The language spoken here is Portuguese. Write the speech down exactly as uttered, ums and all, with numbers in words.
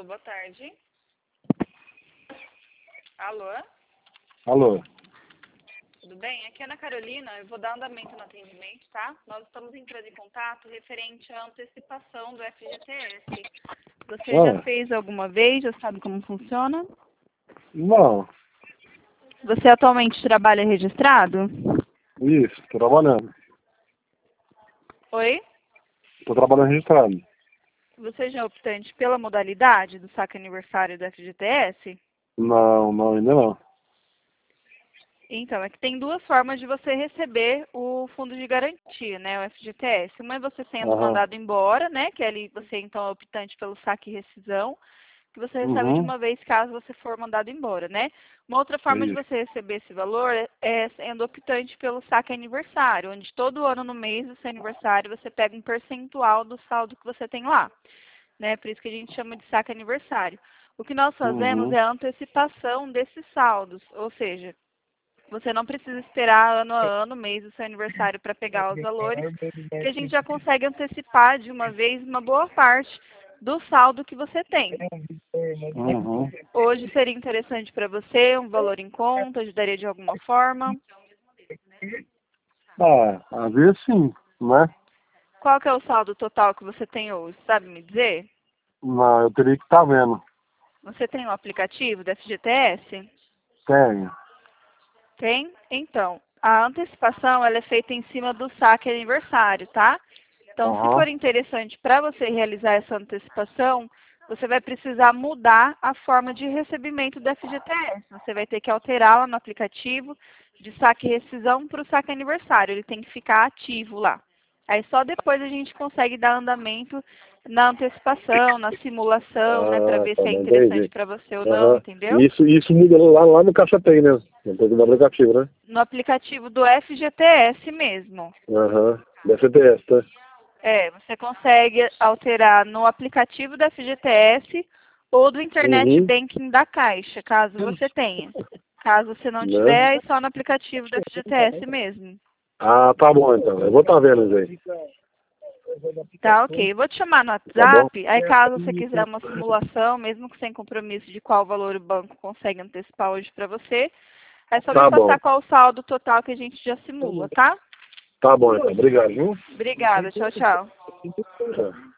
boa tarde. Alô? Alô? Tudo bem? Aqui é Ana Carolina, eu vou dar andamento no atendimento, tá? Nós estamos entrando em contato referente à antecipação do F G T S. Você Ah, já fez alguma vez? Já sabe como funciona? não, Você atualmente trabalha registrado? isso, tô trabalhando. Oi? Tô trabalhando registrado. Você já é optante pela modalidade do saque aniversário do F G T S? Não, não, ainda não. Então, é que tem duas formas de você receber o fundo de garantia, né, o F G T S. Uma é você sendo Aham. mandado embora, né, que ali você então é optante pelo saque e rescisão, que você recebe de Uhum. uma vez caso você for mandado embora, né? Uma outra forma de Isso. você receber esse valor é, é sendo optante pelo saque aniversário, onde todo ano no mês do seu aniversário você pega um percentual do saldo que você tem lá, né? Por isso que a gente chama de saque aniversário. O que nós fazemos Uhum. é a antecipação desses saldos, ou seja, você não precisa esperar ano a ano, mês do seu aniversário para pegar os valores, que a gente já consegue antecipar de uma vez uma boa parte do saldo que você tem. Uhum. Hoje seria interessante para você, um valor em conta, ajudaria de alguma forma? Ah, às vezes sim, né? Qual que é o saldo total que você tem hoje? Sabe me dizer? Não, eu teria que estar vendo. Você tem o aplicativo da F G T S? Tenho. Tem? Então, a antecipação ela é feita em cima do saque aniversário, tá? Então, se for Aham. interessante para você realizar essa antecipação, você vai precisar mudar a forma de recebimento do F G T S. Você vai ter que alterá-la no aplicativo de saque e rescisão para o saque aniversário. Ele tem que ficar ativo lá. Aí só depois a gente consegue dar andamento na antecipação, na simulação, né, para Ah, ver tá se é bom, interessante entendi. para você ou não, Aham. entendeu? Isso, isso muda lá, lá no Caixa Tem, né? No aplicativo, né? No aplicativo do F G T S mesmo. Aham. Da F G T S, tá? É, você consegue alterar no aplicativo da F G T S ou do Internet Uhum. Banking da Caixa, caso você tenha. Caso você não tiver, Né? aí só no aplicativo da F G T S mesmo. Ah, tá bom então. Eu vou estar vendo isso aí. Tá, ok. Eu vou te chamar no Tá bom? WhatsApp, aí caso você quiser uma simulação, mesmo que sem compromisso de qual valor o banco consegue antecipar hoje para você, é só me Tá bom. passar qual o saldo total que a gente já simula, tá? Tá bom então. Obrigado, viu? Obrigada. Tchau, tchau. Tchau.